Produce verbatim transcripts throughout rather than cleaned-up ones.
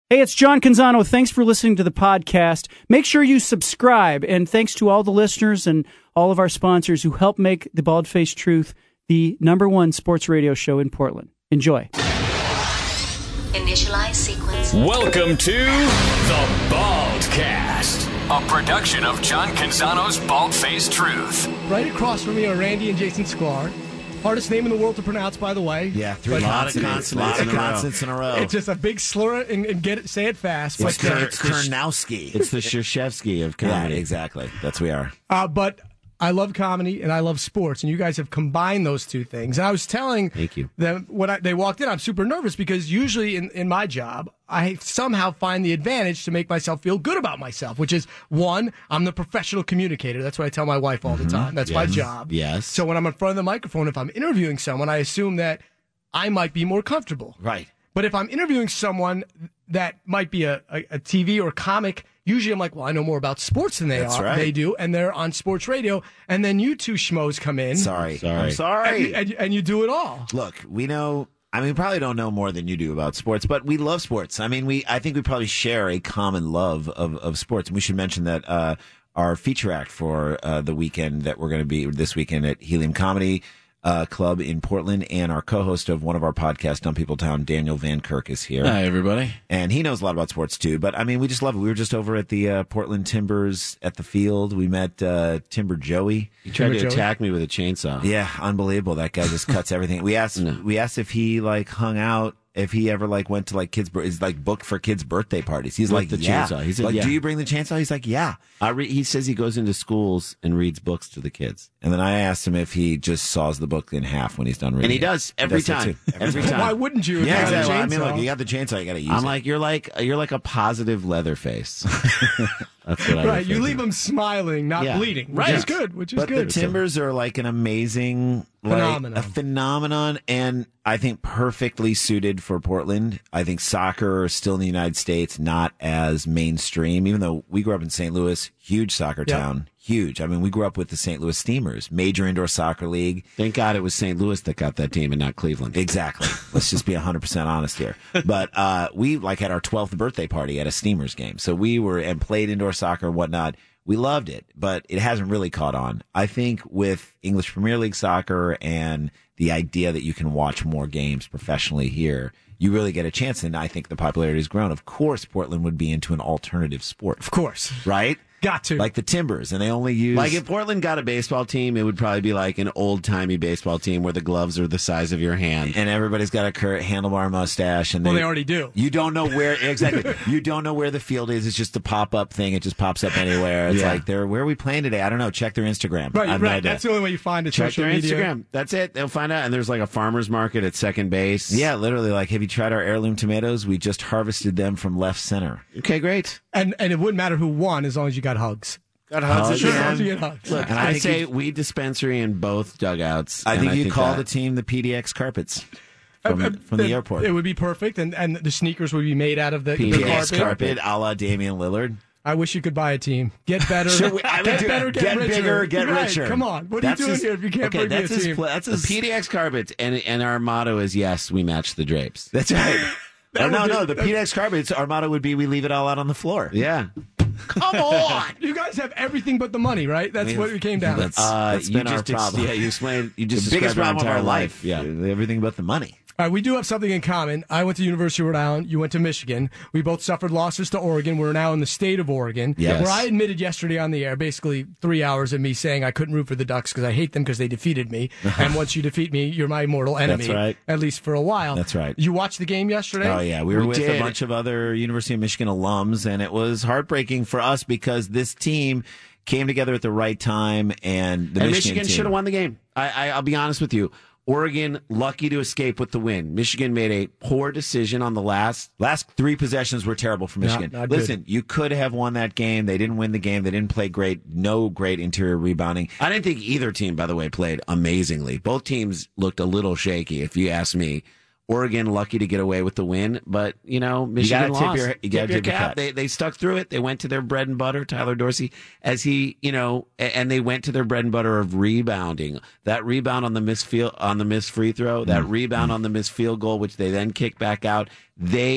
Hey, it's John Canzano. Thanks for listening to the podcast. Make sure you subscribe, and thanks to all the listeners and all of our sponsors who help make the Bald-Faced Truth the number one sports radio show in Portland. Enjoy. Initialize sequence. Welcome to the Baldcast, a production of John Canzano's Bald-Faced Truth. Right across from me are Randy and Jason Sklar. Hardest name in the world to pronounce, by the way. Yeah, three But- consonants, consonants, lot of in a row. consonants in a row. It's just a big slur and, and get it, say it fast. It's But, uh, Kern- Kernowski. It's the Krzyzewski of Yeah, comedy. exactly. That's we are. uh, but I love comedy and I love sports, and you guys have combined those two things. And I was telling Thank you. them when I, they walked in, I'm super nervous because usually in, in my job, I somehow find the advantage to make myself feel good about myself, which is one, I'm the professional communicator. That's what I tell my wife all the time. That's my Yes. job. Yes. So when I'm in front of the microphone, if I'm interviewing someone, I assume that I might be more comfortable. Right. But if I'm interviewing someone that might be a, a, a T V or comic, usually I'm like, well, I know more about sports than they That's are. right. They do, and they're on sports radio. And then you two schmoes come in. Sorry. Sorry. I'm And, sorry. you- and, you- and you do it all. Look, we know. I mean, we probably don't know more than you do about sports, but we love sports. I mean, we. I think we probably share a common love of, of sports. And we should mention that uh, our feature act for uh, the weekend that we're going to be this weekend at Helium Comedy uh, Club in Portland, and our co-host of one of our podcasts, Dumb People Town, Daniel Van Kirk, is here. Hi, everybody. And he knows a lot about sports too. But I mean, we just love it. We were just over at the uh, Portland Timbers at the field. We met uh, Timber Joey. He tried to Joey? attack me with a chainsaw. Yeah, unbelievable. That guy just cuts everything. We asked. No. We asked if he like hung out. If he ever like went to like kids, is like booked for kids' birthday parties. He's With like, the yeah. chainsaw. He said, like, yeah. do you bring the chainsaw? He's like, yeah. I re- he says he goes into schools and reads books to the kids. And then I asked him if he just saws the book in half when he's done reading. And he it. does every He does time. that too. Every time. Why wouldn't you? if you Yeah, had a exactly. Well, I mean, chainsaw? look, you got the chainsaw. You got to use I'm it. like, you're like you're like a positive Leatherface. That's what I Right, you refer leave to. them smiling, not Yeah. bleeding, which Right. is good. Which is But good. the Timbers are like an amazing like, Phenomenon. a phenomenon, and I think perfectly suited for Portland. I think soccer is still in the United States not as mainstream, even though we grew up in Saint Louis, huge soccer Yep. town, huge. I mean, we grew up with the Saint Louis Steamers, major indoor soccer league. Thank God it was Saint Louis that got that team and not Cleveland. Exactly. Let's just be one hundred percent honest here. But uh, we like had our twelfth birthday party at a Steamers game. So we were and played indoor soccer and whatnot. We loved it, but it hasn't really caught on. I think with English Premier League soccer and the idea that you can watch more games professionally here, you really get a chance. And I think the popularity has grown. Of course, Portland would be into an alternative sport, of course, right? got to. Like the Timbers, and they only use Like if Portland got a baseball team, it would probably be like an old timey baseball team where the gloves are the size of your hand. and everybody's got a cur- handlebar mustache, and well, they already do. You don't know where exactly. You don't know where the field is. It's just a pop up thing. It just pops up anywhere. It's Yeah. like they're where are we playing today? I don't know. Check their Instagram. Right, I have no right. idea. That's the only way you find it. Check social their media. Instagram. That's it. They'll find out. And there's like a farmer's market at second base. Yeah, literally. Like, have you tried our heirloom tomatoes? We just harvested them from left center. Okay, great. And and it wouldn't matter who won as long as you got hugs. Got Hugs Sure, as again. long as you get hugs. Look, And I I, think say you- weed dispensary in both dugouts. I and think you'd call that- the team the P D X Carpets from, Uh, from the it, airport. It would be perfect, and, and the sneakers would be made out of the, P the D X carpet. carpet, a la Damian Lillard. I wish you could buy a team. Get better. Sure, we- I would get do- better. Get, get richer. bigger, get Right, richer. Come on. What That's are you doing his- here if you can't okay, bring me a that's his team? pla- that's The his P D X carpet, and and our motto is yes, we match the drapes. That's right. That Oh, no, would be- no. The P D X carpets. Our motto would be: we leave it all out on the floor. Yeah, Come on. You guys have everything but the money, right? That's I mean, what it came down to. that's- uh, That's you been our just ex- problem. yeah, you explained. You just the biggest described problem of entire our life. Yeah, Everything but the money. All right, we do have something in common. I went to University of Rhode Island. You went to Michigan. We both suffered losses to Oregon. We're now in the state of Oregon. Yes. Where I admitted yesterday on the air, basically three hours of me saying I couldn't root for the Ducks because I hate them because they defeated me. And once you defeat me, you're my mortal enemy. That's right. At least for a while. That's right. You watched the game yesterday? Oh yeah, we were We with did. a bunch of other University of Michigan alums, and it was heartbreaking for us because this team came together at the right time, and the and Michigan, Michigan team- should have won the game. I, I, I'll be honest with you. Oregon lucky to escape with the win. Michigan made a poor decision on the last. Last three possessions were terrible for Michigan. not good. Listen, you could have won that game. They didn't win the game. They didn't play great. No great interior rebounding. I didn't think either team, by the way, played amazingly. Both teams looked a little shaky, if you ask me. Oregon lucky to get away with the win, but you know Michigan gotta tip lost. your- you gotta Tip your tip your cap. cap. They they stuck through it. They went to their bread and butter. Tyler Dorsey, as he you know, a- and they went to their bread and butter of rebounding. That rebound on the missed field on the missed free throw. That Mm-hmm. rebound on the missed field goal, which they then kicked back out. They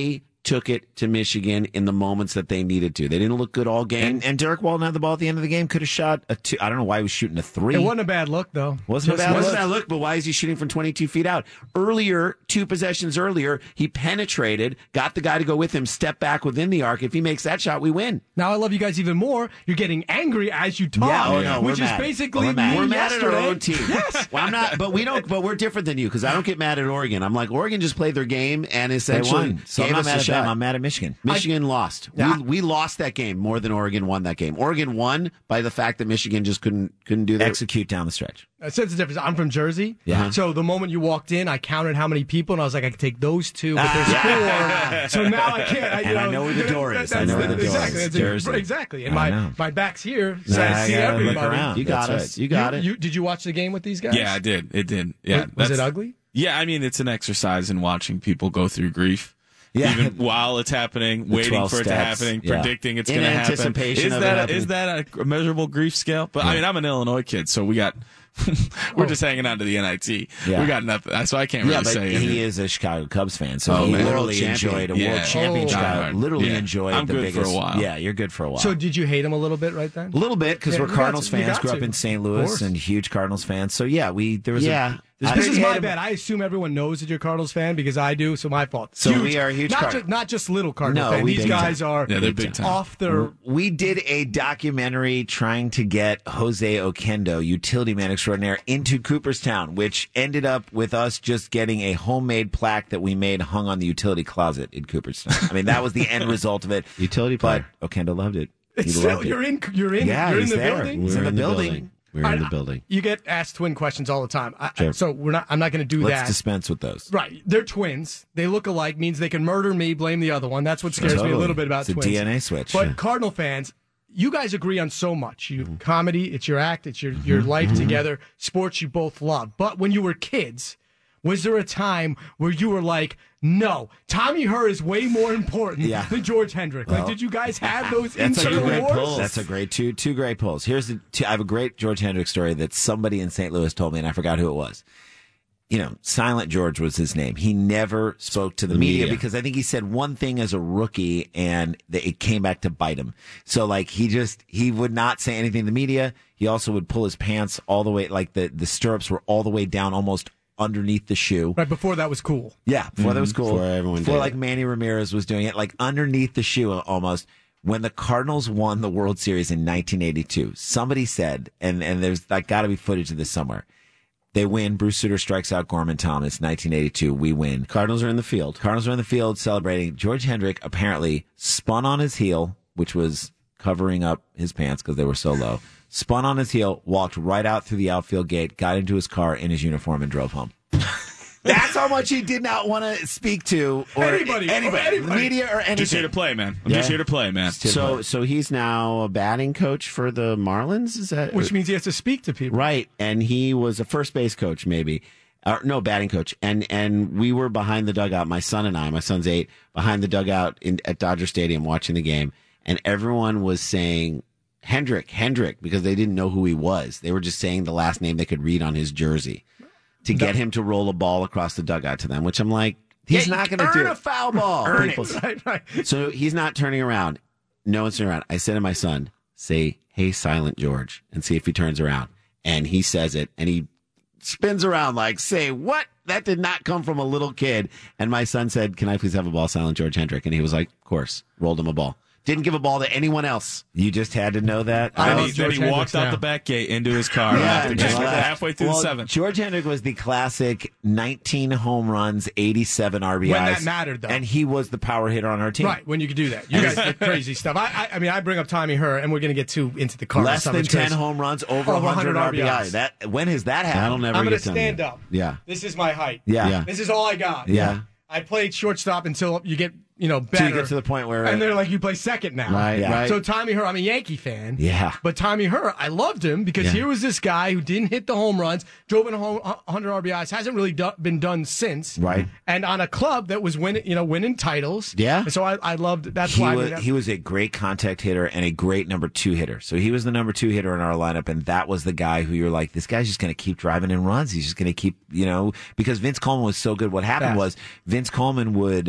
took it to Michigan in the moments that they needed to. They didn't look good all game. And, and Derek Walton had the ball at the end of the game. Could have shot a two. I don't know why he was shooting a three. It wasn't a bad look, though. Wasn't a Just bad Wasn't look. that look? But why is he shooting from twenty-two feet out? Earlier, two possessions earlier, he penetrated, got the guy to go with him, step back within the arc. If he makes that shot, we win. Now I love you guys even more. You're getting angry as you talk, Yeah, oh, no, we're which is mad. basically We're mad. me We're mad at our yesterday. own team. Yes. Well, I'm not, but we don't. But we're different than you because I don't get mad at Oregon. I'm like Oregon just played their game and They essentially won. So I'm gave not us mad a at shot. them. I'm mad at Michigan. Michigan lost. Yeah. We, we lost that game more than Oregon won that game. Oregon won by the fact that Michigan just couldn't couldn't do that. Execute down the stretch. I sense the difference. I'm from Jersey. Yeah. So the moment you walked in, I counted how many people, and I was like, I can take those two, but there's four. So now I can't. I, you And I know, know where the door is. I that's know where the door exactly, is. that's Jersey. Exactly. And I my, know. my back's here, so Nah, I I see gotta look everybody. around. You got That's us. right. You got You- it. you- did you watch the game with these guys? Yeah, I did. It did. Yeah. Was, was that's- it ugly? Yeah, I mean, it's an exercise in watching people go through grief. Yeah. Even while it's happening, The waiting twelve for it to steps. happen, Yeah. predicting it's In going to happen. anticipation Is of it that a, happening. is that a measurable grief scale? But I mean, I'm an Illinois kid, so we got we're just hanging on to the N I T. Yeah. We got nothing, so I can't really Yeah, but say he anything. is a Chicago Cubs fan, so Oh, he man. literally World champion. enjoyed a Yeah. world championship. Oh. I literally Yeah. enjoyed I'm the good for a biggest. while. Yeah, you're good for a while. So did you hate him a little bit right then? a little bit because Yeah, we're you got Cardinals to- you fans. got Grew up to. in Saint Of Louis course. and huge Cardinals fans. So yeah, we there was Yeah. a. This I- This is hate my him- bad. I assume everyone knows that you're a Cardinals fan because I do, so my fault. So we are huge Not, Card- just, not just little Cardinals No, fans. we These big guys time. are Yeah, they're big time. off their. We did a documentary trying to get Jose Oquendo, utility man extraordinaire, into Cooperstown, which ended up with us just getting a homemade plaque that we made hung on the utility closet in Cooperstown. I mean, that was the end result of it. Utility But plaque. Oquendo loved it. He It's loved still, it. you're in. You're in. Yeah, you're in he's the there. building. He's We're in the in the building. building. We're I- in the building. You get asked twin questions all the time. I, Sure. So we're not. I'm not going to do Let's that. dispense with those. Right. They're twins. They look alike, means they can murder me, blame the other one. That's what scares me a Totally. little bit about It's a twins. D N A switch. But Yeah. Cardinal fans, you guys agree on so much. You Mm-hmm. comedy, it's your act, it's your, your life together, sports you both love. But when you were kids, was there a time where you were like, no, Tommy Herr is way more important Yeah. than George Hendrick? Well, like, did you guys have those That's a internal great wars? pull. That's a great two two great pulls. Here's the two, I have a great George Hendrick story that somebody in Saint Louis told me, and I forgot who it was. You know, Silent George was his name. He never spoke to the, The media, media. because I think he said one thing as a rookie, and th- it came back to bite him. So like he just he would not say anything to the media. He also would pull his pants all the way, like the the stirrups were all the way down, almost underneath the shoe. Right before that was cool. Yeah, before that was cool. Before everyone Before did like it. Manny Ramirez was doing it, like underneath the shoe almost. When the Cardinals won the World Series in nineteen eighty-two, somebody said, and, and there's like got to be footage of this somewhere. They win. Bruce Sutter strikes out Gorman Thomas. nineteen eighty-two, we win. Cardinals are in the field. Cardinals are in the field celebrating. George Hendrick apparently spun on his heel, which was covering up his pants because they were so low. Spun on his heel, walked right out through the outfield gate, got into his car in his uniform, and drove home. That's how much he did not want to speak to or Anybody, or anybody, anybody. the media or anything. Just here to play, man. I'm Yeah. just here to play, man. So, so he's now a batting coach for the Marlins. Is that Which means he has to speak to people. right? And he was a first base coach, maybe. Uh, no, batting coach. And and we were behind the dugout. My son and I, my son's eight, behind the dugout in, at Dodger Stadium watching the game, and everyone was saying Hendrick, Hendrick, because they didn't know who he was. They were just saying the last name they could read on his jersey to get him to roll a ball across the dugout to them. Which I'm like, he's Yeah, not going to earn do a it. foul ball. Earn People- it. Right, right. So he's not turning around. No one's turning around. I said to my son, say, hey, Silent George, and see if he turns around. And he says it, and he spins around like, say, what? That did not come from a little kid. And my son said, can I please have a ball, Silent George Hendrick? And he was like, of course. Rolled him a ball. Didn't give a ball to anyone else. You just had to know that. I And love he, then George he Hendricks walked out now. the back gate into his car Yeah, after and just just left. halfway through Well, the seventh. George Hendrick was the classic nineteen home runs, eighty-seven R B Is. When that mattered, though. And he was the power hitter on our team. Right, when you could do that. You guys did crazy stuff. I, I, I mean, I bring up Tommy Herr, and we're going to get too into the Cardinals Less stuff, than which ten is- home runs, over Over one hundred R B I. R B Is. That when has that happened? That'll never I'm going get to done. stand yet. up. Yeah. This is my height. Yeah. Yeah. This is all I got. Yeah. I played shortstop until you get, you know, better. Till you get to the point where- And they're like, you play second now. Right, Yeah. right. So Tommy Herr, I'm a Yankee fan. Yeah. But Tommy Herr, I loved him because Yeah. here was this guy who didn't hit the home runs, drove in a home, one hundred R B Is, hasn't really do, been done since. Right. And on a club that was winning, you know, winning titles. Yeah. And so I, I loved, that's He why. I was, mean, that- he was a great contact hitter and a great number two hitter. So he was the number two hitter in our lineup, and that was the guy who you're like, this guy's just going to keep driving in runs. He's just going to keep, you know, because Vince Coleman was so good. What happened Fast. was Vince Coleman would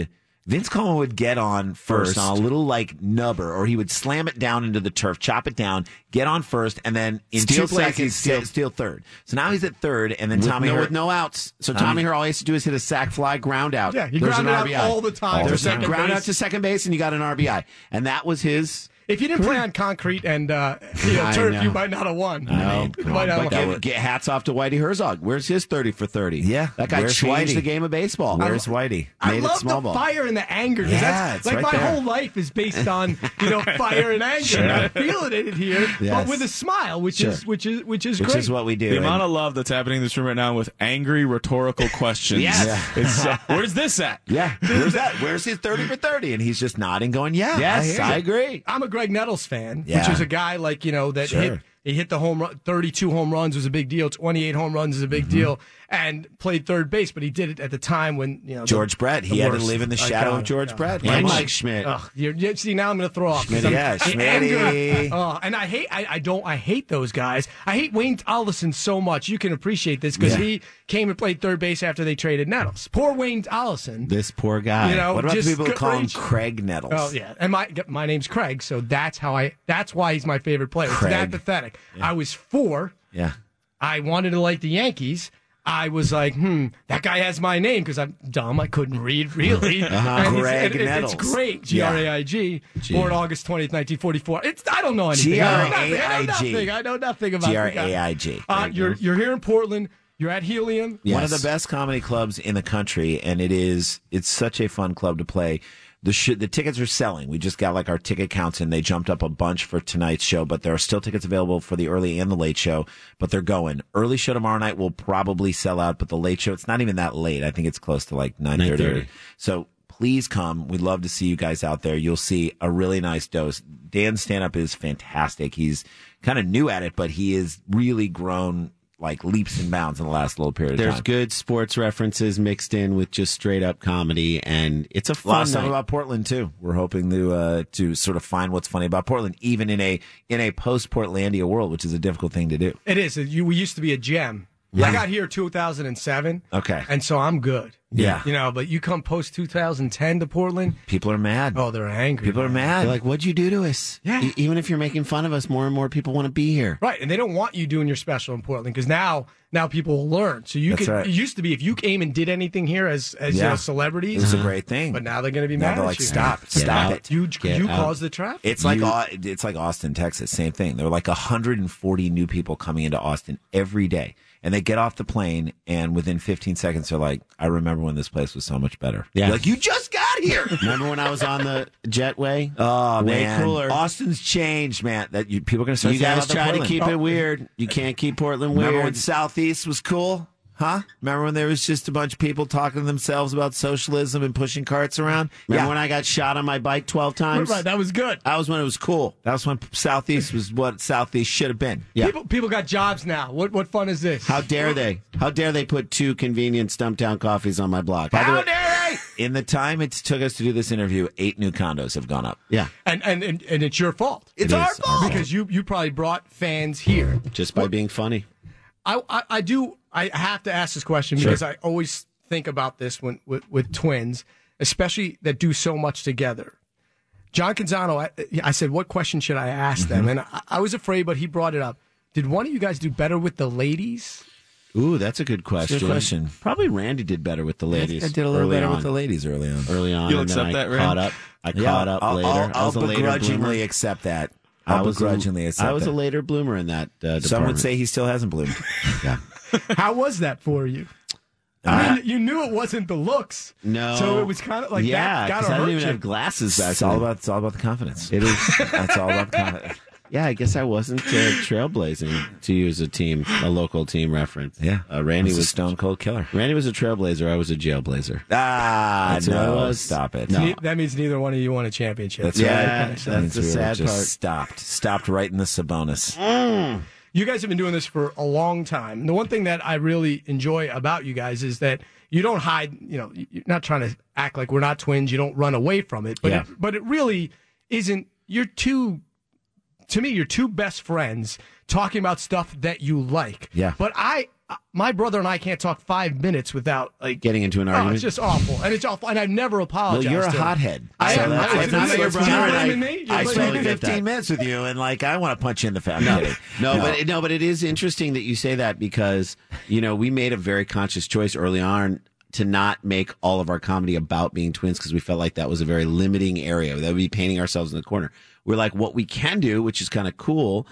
Vince Coleman would get on first, First. on a little like nubber, or he would slam it down into the turf, chop it down, get on first, and then in Steal two plays second, he'd steal, steal- steal third. So now he's at third, and then with Tommy no, Hurt, with no outs. So Tommy Hurt all he has to do is hit a sac fly, ground out. Yeah, he There's grounded an out R B I. all the time All to the There's a second ground base. out to second base, and you got an R B I. And that was his. If you didn't play on concrete and uh, you know, I turf, know. you might not have won. No, You might not have but won. get, get hats off to Whitey Herzog. Where's his thirty for thirty? Yeah, that guy where's changed Whitey? the game of baseball. Where's Whitey? I Made it love small the ball. fire and the anger. 'cause Yeah, that's, it's like right my there. whole life is based on you know fire and anger. And I'm feeling it here, but Yes. with a smile, which Sure. is which is which is Which great. is what we do. The And- amount of love that's happening in this room right now with angry rhetorical questions. Yes. Yeah. It's, uh, where's this at? yeah, where's that? Where's his thirty for thirty? And he's just nodding, going, "Yeah, Yes, I, I hear you." agree. I'm a Greg Nettles fan, Yeah. which is a guy like you know that Sure. hit. He hit the home run, thirty-two home runs was a big deal. twenty-eight home runs is a big Mm-hmm. deal, and played third base. But he did it at the time when you know George the, Brett. He the had to worst. live in the I shadow got of it. George Yeah. Brett. And Mike Mike Schmidt. Ugh, you're, you see, now I'm going to throw off. 'cause Schmitty, I'm- yeah, the Schmitty. anger- Oh, and I hate, I, I don't, I hate those guys. I hate Wayne Allison so much. You can appreciate this because Yeah. he came and played third base after they traded Nettles. Poor Wayne Allison. This poor guy. You know, What about the just people who go- call him reach- Craig Nettles? Oh yeah, and my my name's Craig, so that's how I. That's why he's my favorite player. It's Craig. that pathetic. I was four. Yeah. I wanted to like the Yankees. I was like, hmm, that guy has my name because I'm dumb. I couldn't read, really. Uh-huh. And it's- Greg and it- Nettles. It's great. G R A I G. Born August twentieth, nineteen forty-four. It's I don't know anything. I know nothing. I know nothing. I know nothing about G the R guy. A I G. Uh, you're you're here in Portland. You're at Helium. One of the best comedy clubs in the country, and it is it's such a fun club to play. The sh- the tickets are selling. We just got like our ticket counts and they jumped up a bunch for tonight's show, but there are still tickets available for the early and the late show, but they're going. Early show tomorrow night will probably sell out, but the late show, it's not even that late. I think it's close to like nine thirty. nine thirty. So please come. We'd love to see you guys out there. You'll see a really nice dose. Dan's stand-up is fantastic. He's kind of new at it, but he has really grown like leaps and bounds in the last little period of There's time. good sports references mixed in with just straight up comedy, and it's a A lot fun of stuff night. about Portland too. We're hoping to uh, to sort of find what's funny about Portland, even in a in a post Portlandia world, which is a difficult thing to do. It is. You, we used to be a gem. I got here two thousand seven. Okay. And so I'm good. Yeah. You know, but you come post two thousand ten to Portland. People are mad. Oh, they're angry. People are man. mad. They're like, what'd you do to us? Yeah. E- even if you're making fun of us, more and more people want to be here. Right, and they don't want you doing your special in Portland because now now people will learn. So you That's could. right. It used to be if you came and did anything here as as you Yeah. know, it celebrities, was a great thing. but now they're going to be now mad they're at like, you. stop, Get stop out. it. You Get you out. caused the traffic. It's like Au- it's like Austin, Texas. Same thing. There were like one hundred forty new people coming into Austin every day, and they get off the plane, and within fifteen seconds, they're like, "I remember when this place was so much better." Yeah. You're like, you just got here. Remember when I was on the jetway? Oh Way man, cooler. Austin's changed, man. That you, people are going to start. You saying guys about try to Portland. keep Oh. it weird. You can't keep Portland weird. Remember when Southeast was cool? Huh? Remember when there was just a bunch of people talking to themselves about socialism and pushing carts around? Remember yeah. when I got shot on my bike twelve times? right. That was good. That was when it was cool. That was when Southeast was what Southeast should have been. Yeah. People people got jobs now. What what fun is this? How dare they? How dare they put two convenient Stumptown coffees on my block? By the How way- dare they? In the time it took us to do this interview, eight new condos have gone up. Yeah, And, and and and it's your fault. It's It our is our fault. fault. because you you probably brought fans here. just by being funny. I, I, I do. I have to ask this question Sure. because I always think about this when with, with twins, especially that do so much together. John Canzano, I, I said, what question should I ask them? And I, I was afraid, but he brought it up. Did one of you guys do better with the ladies? Ooh, that's a good question. Good question. Probably Randy did better with the ladies. I did a little early better on. with the ladies early on. Early on, You'll and then accept I that, Rand? caught up. I caught up I'll, later. I'll, I was I'll a later begrudgingly bloomer. accept that. I I'll was a- begrudgingly accept I was that. a later bloomer in that uh, department. Some would say he still hasn't bloomed. yeah. How was that for you? I mean, you knew it wasn't the looks. No. So it was kind of like yeah, that. Got 'cause to I hurt didn't even you. have glasses back It's all then. about it's all about the confidence. It is. That's all about the confidence. Yeah, I guess I wasn't uh, trailblazing, to use a team, a local team reference. Yeah, uh, Randy He's a was stone cold killer. Randy was a trailblazer. I was a jailblazer. Ah, That's who I no, was. stop it. No. Ne- That means neither one of you won a championship. That's Yeah, right. that's That means the we were sad just part. Stopped, stopped right in the Sabonis. You guys have been doing this for a long time. And the one thing that I really enjoy about you guys is that you don't hide, you know, you're not trying to act like we're not twins. You don't run away from it. But, Yeah. it, but it really isn't. You're two, to me, you're two best friends talking about stuff that you like. Yeah. But I, my brother and I can't talk five minutes without like getting into an oh, argument. it's just awful, and it's awful, and I've never apologized. Well, you're a to him. hothead. I So am. that's- I- that's it's not not your your brother. brother. You're I- blaming me? You're I blaming spent me. fifteen minutes with you, and like I want to punch you in the face. I'm kidding. No, but no, but it is interesting that you say that because you know we made a very conscious choice early on to not make all of our comedy about being twins because we felt like that was a very limiting area. That would be painting ourselves in the corner. We're like, what we can do, which is kind of cool,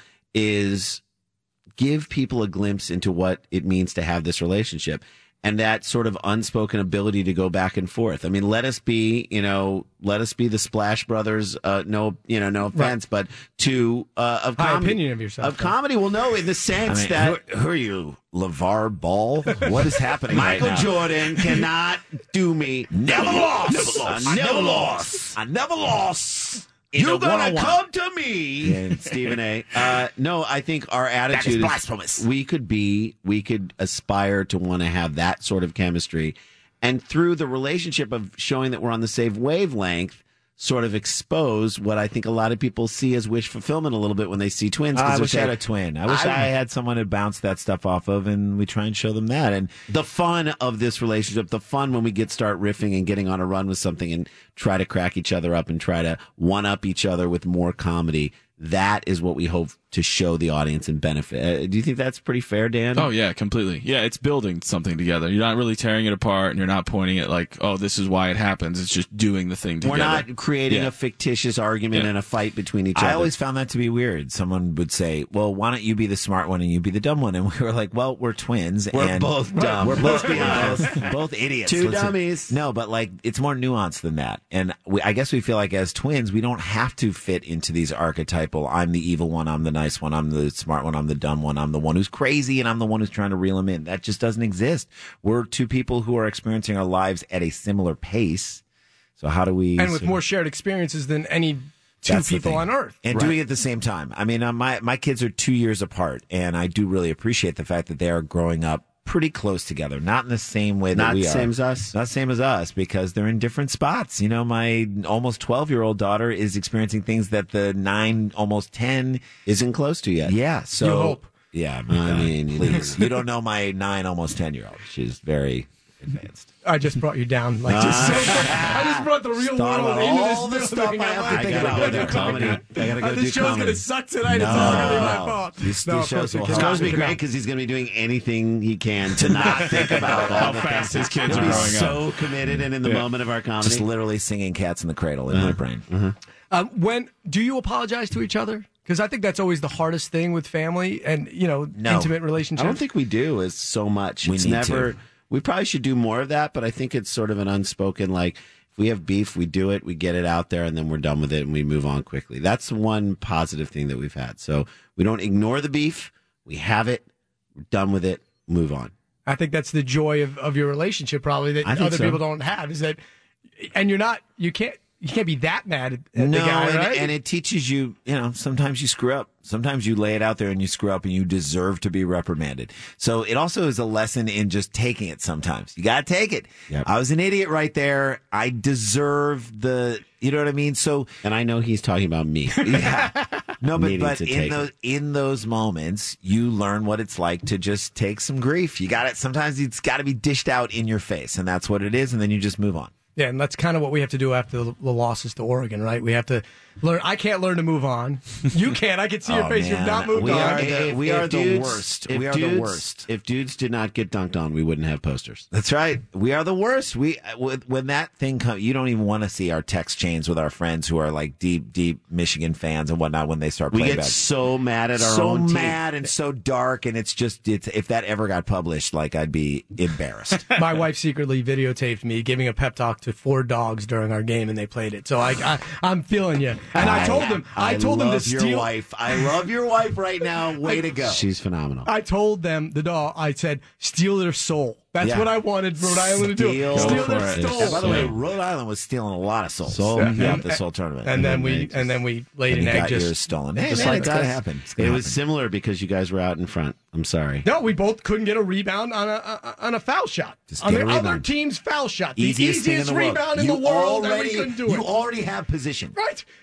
is give people a glimpse into what it means to have this relationship. And that sort of unspoken ability to go back and forth. I mean, let us be, you know, let us be the Splash Brothers. Uh, no, you know, no offense, right. but to uh, of high comedy, opinion of yourself. Of comedy, well, no, in the sense I mean, that who, who are you, LeVar Ball? What is happening Michael right now? Jordan cannot do me. Never lost. Never lost. I never lost. I never lost. You're gonna come to me, and Stephen A. Uh, no, I think our attitude is blasphemous. We could be, we could aspire to want to have that sort of chemistry, and through the relationship of showing that we're on the same wavelength, sort of expose what I think a lot of people see as wish fulfillment a little bit when they see twins. I they're wish I had saying, a twin. I wish I- I, had someone to bounce that stuff off of, and we try and show them that. And the fun of this relationship, the fun when we get start riffing and getting on a run with something and try to crack each other up and try to one up each other with more comedy. That is what we hope to show the audience and benefit. Uh, do you think that's pretty fair, Dan? Oh yeah, completely. Yeah, it's building something together. You're not really tearing it apart, and you're not pointing at like, oh, this is why it happens. It's just doing the thing together. We're not creating Yeah. a fictitious argument Yeah. and a fight between each I other. always found that to be weird. Someone would say, well, why don't you be the smart one and you be the dumb one? And we were like, well, we're twins. We're and both dumb. We're both, both, both idiots. Two Listen- dummies. No, but like, it's more nuanced than that. And we, I guess we feel like as twins, we don't have to fit into these archetypal, I'm the evil one, I'm the nice one, I'm the smart one, I'm the dumb one, I'm the one who's crazy, and I'm the one who's trying to reel him in. That just doesn't exist. We're two people who are experiencing our lives at a similar pace. So how do we... and with more shared experiences than any two That's the people thing. on Earth. And Right. doing it at the same time. I mean, uh, my, my kids are two years apart, and I do really appreciate the fact that they are growing up pretty close together. Not in the same way that Not we the are. same as us. Not the same as us, because they're in different spots. You know, my almost twelve-year-old daughter is experiencing things that the nine, almost ten... Isn't close to yet. Yeah, so... You hope. Yeah, I I mean, mean, please. You don't know my nine, almost ten-year-old. She's very advanced. I just brought you down. Like, just so, I just brought the real Thought world about into all this the building. stuff I I'm have to like, think I about gotta with do their comedy. I gotta go Uh, do This show's comedy. gonna suck tonight. It's No. all gonna be my fault. These- No, these of shows course we will cannot. It's supposed to be We great cannot. because he's going to be doing anything he can to not think about all How the fast things. his kids He'll are be growing so up. committed and in the Yeah. moment of our comedy. Just literally singing Cats in the Cradle in my brain. Um, when do you apologize to each other? Because I think that's always the hardest thing with family and you know No. intimate relationships. I don't think we do is so much. We It's need never. to. We probably should do more of that, but I think it's sort of an unspoken like if we have beef, we do it, we get it out there, and then we're done with it, and we move on quickly. That's one positive thing that we've had. So we don't ignore the beef. We have it. We're done with it. Move on. I think that's the joy of, of your relationship, probably that I think other so. people don't have. Is that, and you're not, you can't, you can't be that mad at, at No, the guy, and, right? and it teaches you, you know, sometimes you screw up. Sometimes you lay it out there and you screw up and you deserve to be reprimanded. So it also is a lesson in just taking it sometimes. You got to take it. Yep. I was an idiot right there. I deserve the, you know what I mean? So, And I know he's talking about me. yeah. No, but, Needing but to in take those, in those moments, you learn what it's like to just take some grief. You got it. Sometimes it's got to be dished out in your face, and that's what it is. And then you just move on. Yeah, and that's kind of what we have to do after the, the losses to Oregon, right? We have to learn. I can't learn to move on. You can't. I can see your Oh, face. You've man. not moved We on. are the- If- we if are the dudes- worst. if We are the dudes- worst. If dudes did not get dunked on, we wouldn't have posters. That's right. We are the worst. We when that thing comes, you don't even want to see our text chains with our friends who are like deep, deep Michigan fans and whatnot when they start We playing get back. so mad at our so own team. mad and so dark, and it's just it's if that ever got published, like I'd be embarrassed. My wife secretly videotaped me giving a pep talk to four dogs during our game, and they played it. So I, I I'm feeling you. And I, told them, I, told them to love your steal. wife. I love your wife right now. Way to go. She's phenomenal. I told them the dog. I said, steal their soul. That's Yeah. what I wanted Rhode Island to do. Steal Steal for their it. soul. And by the way, Yeah. Rhode Island was stealing a lot of souls Soul. throughout Yeah. this whole tournament. And then we they just- and then we laid And an you egg. got yours Just stolen. Hey, Just man, like it's gonna us. happen. It's gonna It was happen. similar because you guys were out in front. I'm sorry. no, we both couldn't get a rebound on a, a on a foul shot. Just on get the a other rebound. team's foul shot. The easiest, easiest, thing in the world. rebound in You the world, and we already, couldn't do you it. already have position. Right.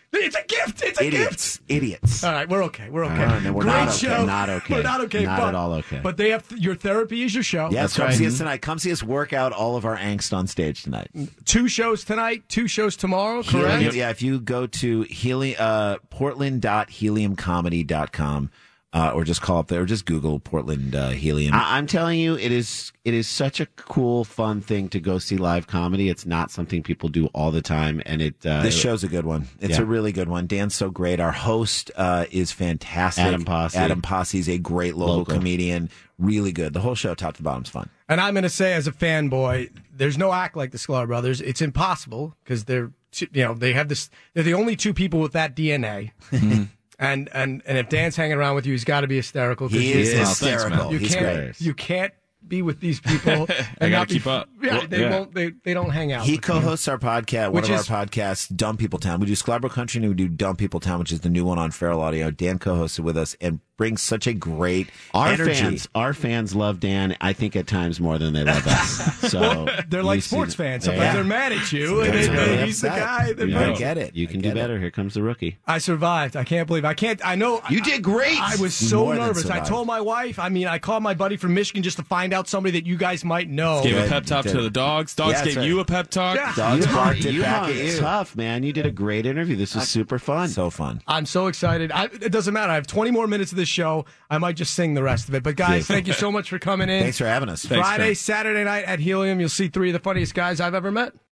It's a gift. It's a Idiots. gift. Idiots. All right, we're okay. We're okay. Uh, no, we're Great not okay. show. Not okay. We're not okay. Not but, at all okay. But they have your therapy is your show. Yes, That's come right. see us tonight. Come see us work out all of our angst on stage tonight. Two shows tonight. Two shows tomorrow. Correct. Helium, yeah, if you go to heli- uh, portland dot helium comedy dot com uh, or just call up there or just Google Portland uh, Helium. I- I'm telling you, it is it is such a cool, fun thing to go see live comedy. It's not something people do all the time, and it uh, This show's a good one. It's Yeah. a really good one. Dan's so great. Our host uh, is fantastic. Adam Posse. Adam Posse is a great local, Local. comedian. Really good. The whole show, top to bottom, is fun. And I'm going to say, as a fanboy, there's no act like the Sklar brothers. It's impossible because they're, two- you know, they have this. They're the only two people with that D N A. and and and if Dan's hanging around with you, he's got to be hysterical. 'cause He you- is Well, thanks, hysterical. man. You He's can't. great. You can't be with these people. I and gotta not be- keep up. Yeah, Well, they yeah. won't. They they don't hang out. He with you. co-hosts our podcast, one Which of is- our podcasts, Dumb People Town. We do Scarborough Country and we do Dumb People Town, which is the new one on Feral Audio. Dan co-hosted with us and brings such a great Our energy. fans, our fans love Dan. I think at times more than they love us. So They're you like see sports that- fans. Sometimes Yeah. they're mad at you, and they, Sometimes they're they- he's the upset. guy. That You Yeah. I brings- get it. You I can get do it. better. Here comes the rookie. I survived. I can't believe. I can't. I know. You did great. I was You so more than nervous. I survived. told my wife. I mean, I called my buddy from Michigan just to find out somebody that you guys might know. Gave a Good. pep talk You to did. the dogs. Dogs Yeah, that's gave right. you a pep talk. Yeah. Dogs you barked hung, it you back hung at you. tough, man. You did a great interview. This was super fun. So fun. I'm so excited. I, it doesn't matter. I have twenty more minutes of this show. I might just sing the rest of it. But guys, thank you so much for coming in. Thanks for having us. Thanks, Friday, Trey. Saturday night at Helium, you'll see three of the funniest guys I've ever met.